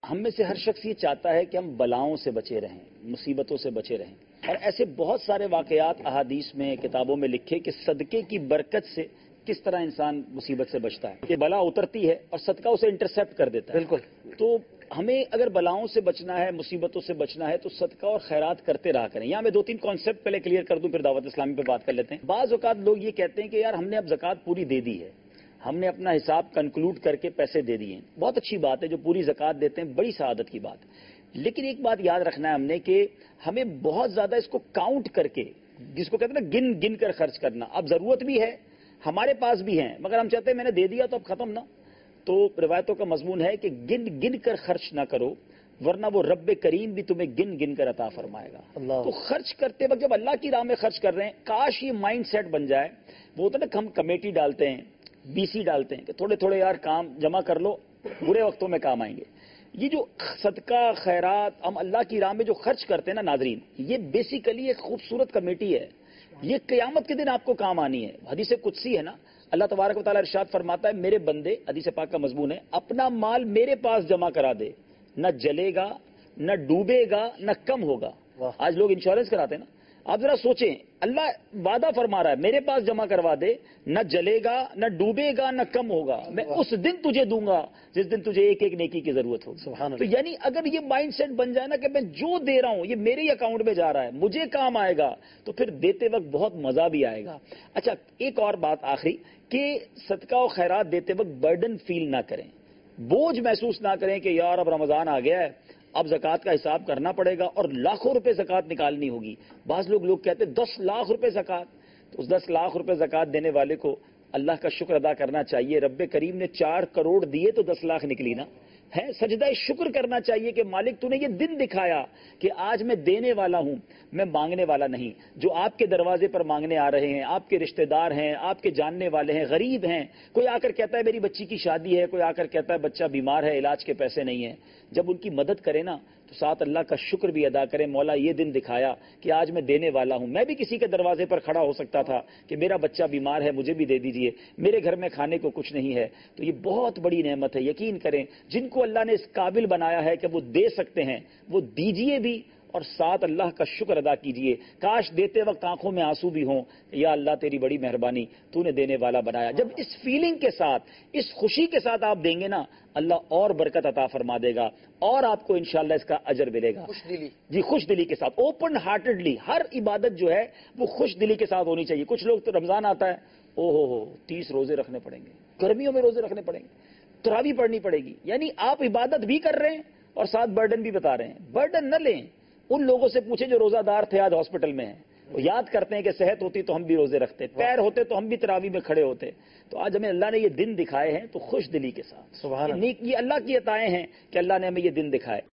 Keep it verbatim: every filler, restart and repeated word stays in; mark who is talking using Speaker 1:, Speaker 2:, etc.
Speaker 1: ہم میں سے ہر شخص یہ چاہتا ہے کہ ہم بلاؤں سے بچے رہیں، مصیبتوں سے بچے رہیں، اور ایسے بہت سارے واقعات احادیث میں، کتابوں میں لکھے کہ صدقے کی برکت سے کس طرح انسان مصیبت سے بچتا ہے، کہ بلا اترتی ہے اور صدقہ اسے انٹرسیپٹ کر دیتا ہے۔
Speaker 2: بالکل۔
Speaker 1: تو ہمیں اگر بلاؤں سے بچنا ہے، مصیبتوں سے بچنا ہے، تو صدقہ اور خیرات کرتے رہا کریں۔ یہاں میں دو تین کانسیپٹ پہلے کلیئر کر دوں، پھر دعوت اسلامی پہ بات کر لیتے ہیں۔ بعض اوقات لوگ یہ کہتے ہیں کہ یار ہم نے اب زکوٰۃ پوری دے دی ہے، ہم نے اپنا حساب کنکلوڈ کر کے پیسے دے دیے ہیں۔ بہت اچھی بات ہے، جو پوری زکوٰۃ دیتے ہیں بڑی سعادت کی بات، لیکن ایک بات یاد رکھنا ہے ہم نے کہ ہمیں بہت زیادہ اس کو کاؤنٹ کر کے، جس کو کہتے ہیں نا گن گن کر خرچ کرنا، اب ضرورت بھی ہے، ہمارے پاس بھی ہیں، مگر ہم چاہتے ہیں میں نے دے دیا تو اب ختم نہ۔ تو روایتوں کا مضمون ہے کہ گن گن کر خرچ نہ کرو، ورنہ وہ رب کریم بھی تمہیں گن گن کر عطا فرمائے گا۔
Speaker 2: اللہ۔
Speaker 1: تو خرچ کرتے وقت جب اللہ کی راہ میں خرچ کر رہے ہیں، کاش یہ مائنڈ سیٹ بن جائے۔ وہ ہوتا ہے نا، ہم کمیٹی ڈالتے ہیں، بی سی ڈالتے ہیں کہ تھوڑے تھوڑے یار کام جمع کر لو، برے وقتوں میں کام آئیں گے۔ یہ جو صدقہ خیرات ہم اللہ کی راہ میں جو خرچ کرتے ہیں نا ناظرین، یہ بیسیکلی ایک خوبصورت کمیٹی ہے، یہ قیامت کے دن آپ کو کام آنی ہے۔ حدیث قدسی ہے نا، اللہ تبارک و تعالیٰ ارشاد فرماتا ہے میرے بندے، حدیث پاک کا مضمون ہے، اپنا مال میرے پاس جمع کرا دے، نہ جلے گا، نہ ڈوبے گا، نہ کم ہوگا۔ آج لوگ انشورنس کراتے ہیں نا، آپ ذرا سوچیں، اللہ وعدہ فرما رہا ہے میرے پاس جمع کروا دے، نہ جلے گا، نہ ڈوبے گا، نہ کم ہوگا، میں اس دن تجھے دوں گا جس دن تجھے ایک ایک نیکی کی ضرورت ہوگی۔
Speaker 2: سبحان
Speaker 1: تو
Speaker 2: اللہ۔
Speaker 1: یعنی اگر یہ مائنڈ سیٹ بن جائے نا کہ میں جو دے رہا ہوں یہ میرے ہی اکاؤنٹ میں جا رہا ہے، مجھے کام آئے گا، تو پھر دیتے وقت بہت مزہ بھی آئے گا۔ اچھا، ایک اور بات آخری، کہ صدقہ و خیرات دیتے وقت برڈن فیل نہ کریں، بوجھ محسوس نہ کریں کہ یار اب رمضان آ گیا ہے، اب زکوٰۃ کا حساب کرنا پڑے گا اور لاکھوں روپے زکوٰۃ نکالنی ہوگی۔ بعض لوگ لوگ کہتے ہیں دس لاکھ روپے زکوٰۃ، تو اس دس لاکھ روپے زکوٰۃ دینے والے کو اللہ کا شکر ادا کرنا چاہیے۔ رب کریم نے چار کروڑ دیے تو دس لاکھ نکلی نا، ہے سجدہ شکر کرنا چاہیے کہ مالک تو نے یہ دن دکھایا کہ آج میں دینے والا ہوں، میں مانگنے والا نہیں۔ جو آپ کے دروازے پر مانگنے آ رہے ہیں، آپ کے رشتہ دار ہیں، آپ کے جاننے والے ہیں، غریب ہیں، کوئی آ کر کہتا ہے میری بچی کی شادی ہے، کوئی آ کر کہتا ہے بچہ بیمار ہے، علاج کے پیسے نہیں ہیں، جب ان کی مدد کرے نا تو ساتھ اللہ کا شکر بھی ادا کرے، مولا یہ دن دکھایا کہ آج میں دینے والا ہوں۔ میں بھی کسی کے دروازے پر کھڑا ہو سکتا تھا کہ میرا بچہ بیمار ہے، مجھے بھی دے دیجئے، میرے گھر میں کھانے کو کچھ نہیں ہے۔ تو یہ بہت بڑی نعمت ہے، یقین کریں جن کو اللہ نے اس قابل بنایا ہے کہ وہ دے سکتے ہیں، وہ دیجئے بھی اور ساتھ اللہ کا شکر ادا کیجئے۔ کاش دیتے وقت آنکھوں میں آنسو بھی ہوں، یا اللہ تیری بڑی مہربانی، تو نے دینے والا بنایا۔ جب اس فیلنگ کے ساتھ، اس خوشی کے ساتھ آپ دیں گے نا، اللہ اور برکت عطا فرما دے گا اور آپ کو انشاءاللہ اس کا اجر ملے گا۔
Speaker 2: خوش دلی،
Speaker 1: جی، خوش دلی کے ساتھ، اوپن ہارٹڈلی، ہر عبادت جو ہے وہ خوش دلی کے ساتھ ہونی چاہیے۔ کچھ لوگ تو رمضان آتا ہے، او ہو ہو تیس روزے رکھنے پڑیں گے، گرمیوں میں روزے رکھنے پڑیں گے، تراویح پڑھنی پڑے گی، یعنی آپ عبادت بھی کر رہے ہیں اور ساتھ برڈن بھی بتا رہے ہیں۔ برڈن نہ لیں، ان لوگوں سے پوچھیں جو روزہ دار تھے آج ہاسپٹل میں ہیں، وہ یاد کرتے ہیں کہ صحت ہوتی تو ہم بھی روزے رکھتے، پیر ہوتے تو ہم بھی تراویح میں کھڑے ہوتے۔ تو آج ہمیں اللہ نے یہ دن دکھائے ہیں تو خوش دلی کے ساتھ،
Speaker 2: سبحان اللہ۔
Speaker 1: یہ نیک، یہ اللہ کی عطائیں ہیں کہ اللہ نے ہمیں یہ دن دکھائے۔